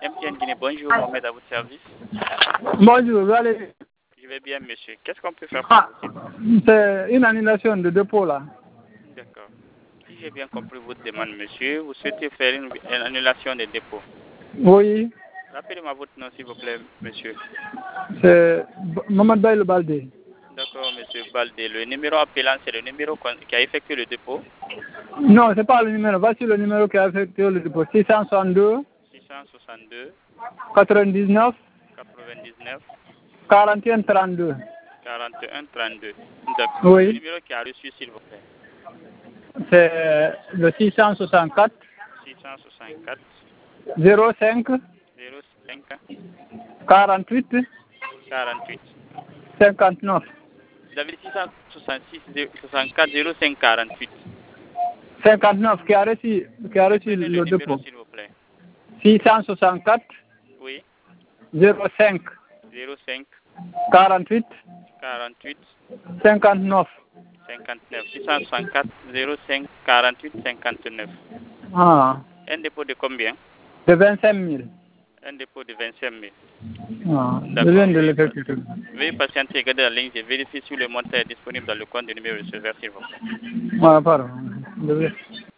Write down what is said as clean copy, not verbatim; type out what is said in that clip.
MTN Guinée, bonjour, Mohamed à votre service. Bonjour, vous allez... Je vais bien, monsieur. Qu'est-ce qu'on peut faire pour vous? C'est une annulation de dépôt, là. D'accord. Si j'ai bien compris votre demande, monsieur, vous souhaitez faire une annulation des dépôts. Oui. Rappelez-moi votre nom, s'il vous plaît, monsieur. C'est Mohamed Baïl Baldé. D'accord, monsieur Baldé. Le numéro appelant, c'est le numéro qui a effectué le dépôt? Non, c'est pas le numéro. Voici le numéro qui a effectué le dépôt. 662 662 99 99 41 32. 41 32. D'accord. Oui. Le numéro qui a reçu, s'il vous plaît. C'est le 664 664 05 05 48 48. 59. Vous avez 666 64 05 48. 59 qui a reçu Le le numéro, dépôt. s'il vous plaît. 664 Oui. 05 05 48 48 59. 59. 664 05 48 59. Ah, Un dépôt de combien? de 25 000. Un dépôt de 25 000. Ah, je D'accord. viens de l'effectuer. Veuillez patienter, garder la ligne, je vérifie si le montant est disponible dans le compte du numéro receveur, s'il vous plaît. Ah, pardon.